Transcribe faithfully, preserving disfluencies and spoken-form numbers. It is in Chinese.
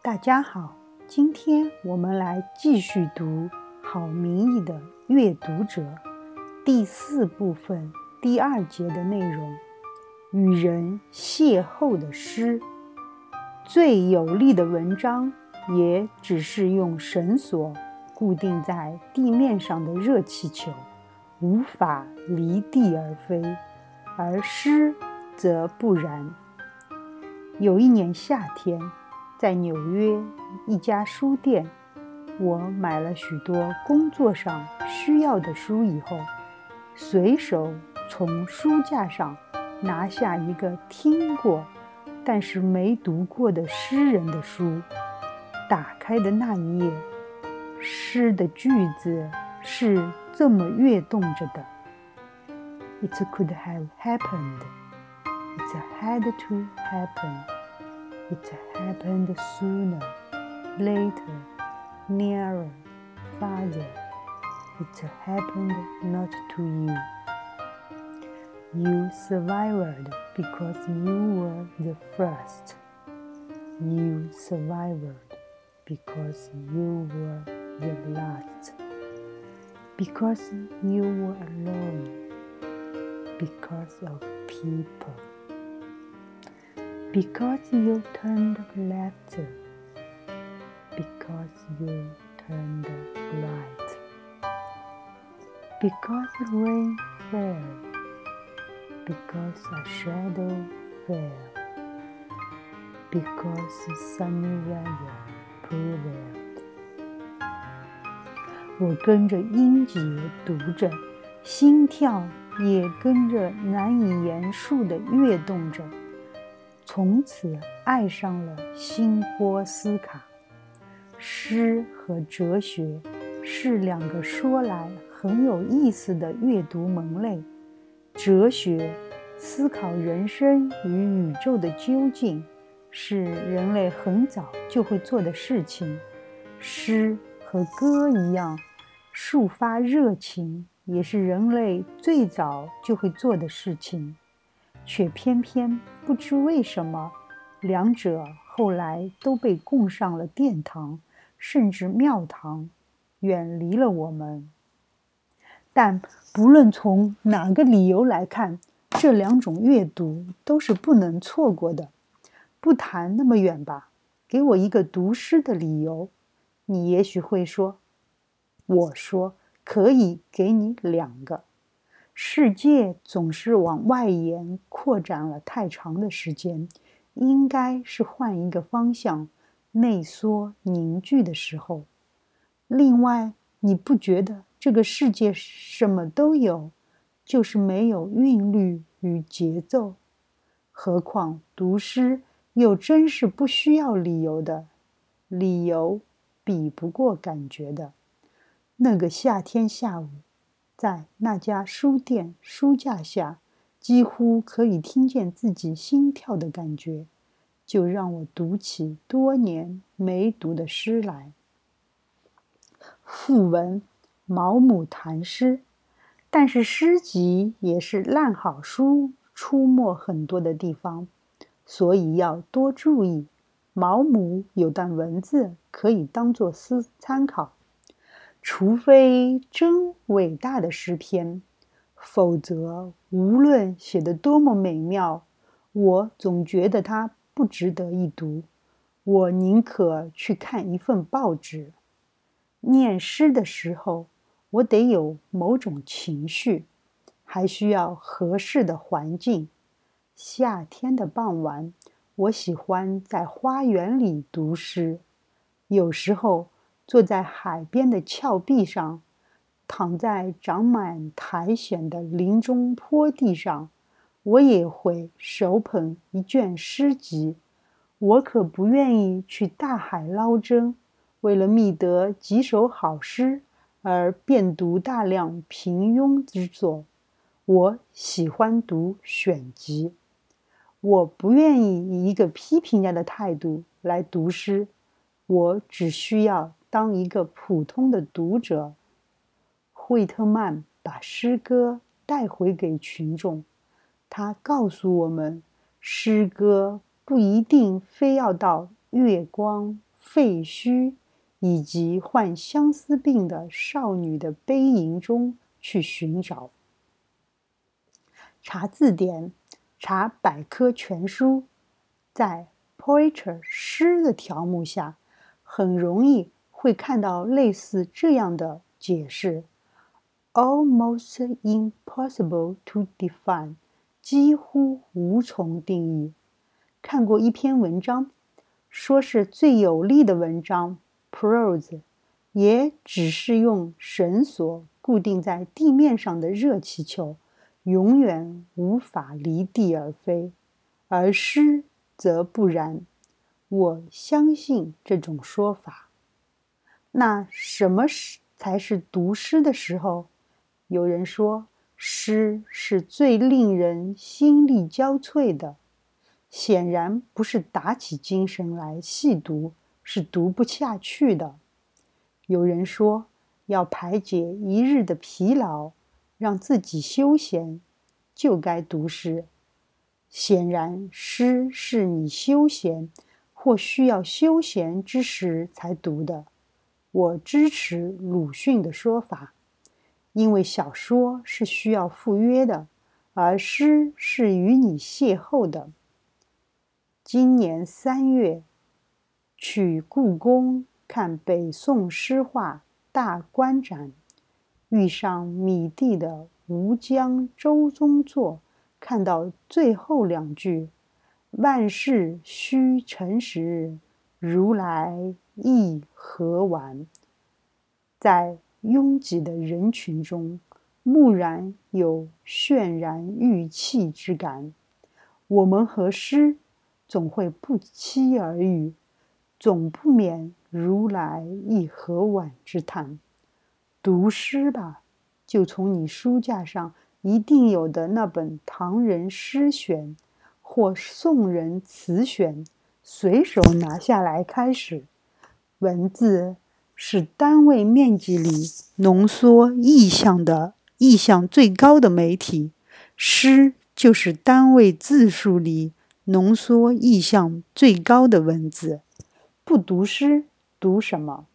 大家好，今天我们来继续读好名义的阅读者第四部分第二节的内容，与人邂逅的诗。最有力的文章也只是用绳索固定在地面上的热气球，无法离地而飞，而诗则不然。有一年夏天，在纽约一家书店，我买了许多工作上需要的书以后，随手从书架上拿下一个听过但是没读过的诗人的书。打开的那一页，诗的句子是这么跃动着的： It could have happened. It had to happen.It happened sooner, later, nearer, farther. It happened not to you. You survived because you were the first. You survived because you were the last. Because you were alone. Because of people.Because you turned left, because you turned right, because rain fell, because a shadow fell, because sunny weather prevailed. 我跟着音节读着，心跳也跟着难以言述地跃动着。从此爱上了辛波斯卡。诗和哲学是两个说来很有意思的阅读门类。哲学思考人生与宇宙的究竟，是人类很早就会做的事情。诗和歌一样，抒发热情也是人类最早就会做的事情。却偏偏不知为什么，两者后来都被供上了殿堂，甚至庙堂，远离了我们。但不论从哪个理由来看，这两种阅读都是不能错过的。不谈那么远吧，给我一个读诗的理由。你也许会说，我说可以给你两个。世界总是往外延扩展了太长的时间，应该是换一个方向内缩凝聚的时候。另外，你不觉得这个世界什么都有，就是没有韵律与节奏？何况读诗又真是不需要理由的，理由比不过感觉的。那个夏天下午，在那家书店书架下，几乎可以听见自己心跳的感觉，就让我读起多年没读的诗来。附文毛姆谈诗，但是诗集也是烂好书出没很多的地方，所以要多注意。毛姆有段文字可以当作思参考。除非真伟大的诗篇，否则无论写得多么美妙，我总觉得它不值得一读。我宁可去看一份报纸。念诗的时候，我得有某种情绪，还需要合适的环境。夏天的傍晚，我喜欢在花园里读诗，有时候坐在海边的峭壁上，躺在长满苔藓的林中坡地上，我也会手捧一卷诗集。我可不愿意去大海捞针，为了觅得几首好诗而遍读大量平庸之作。我喜欢读选集。我不愿意以一个批评家的态度来读诗，我只需要当一个普通的读者。惠特曼把诗歌带回给群众，他告诉我们，诗歌不一定非要到月光、 废墟以及患相思病的少女的悲吟中去寻找。查字典，查百科全书，在 Poetry 诗的条目下，很容易会看到类似这样的解释 ：almost impossible to define， 几乎无从定义。看过一篇文章，说是最有力的文章 prose， 也只是用绳索固定在地面上的热气球，永远无法离地而飞，而诗则不然。我相信这种说法。那什么才是读诗的时候？有人说，诗是最令人心力交瘁的，显然不是打起精神来细读，是读不下去的。有人说，要排解一日的疲劳，让自己休闲，就该读诗。显然，诗是你休闲或需要休闲之时才读的。我支持鲁迅的说法，因为小说是需要赴约的，而诗是与你邂逅的。今年三月，去故宫看北宋诗画大观展，遇上米蒂的《吴江舟中作》，看到最后两句“万事须诚实，如来亦何晚”，在拥挤的人群中，蓦然有渲然欲泣之感。我们和诗总会不期而遇，总不免如来亦何晚之叹。读诗吧，就从你书架上一定有的那本唐人诗选或宋人词选，随手拿下来开始。文字是单位面积里浓缩意象的意象最高的媒体，诗就是单位字数里浓缩意象最高的文字。不读诗，读什么？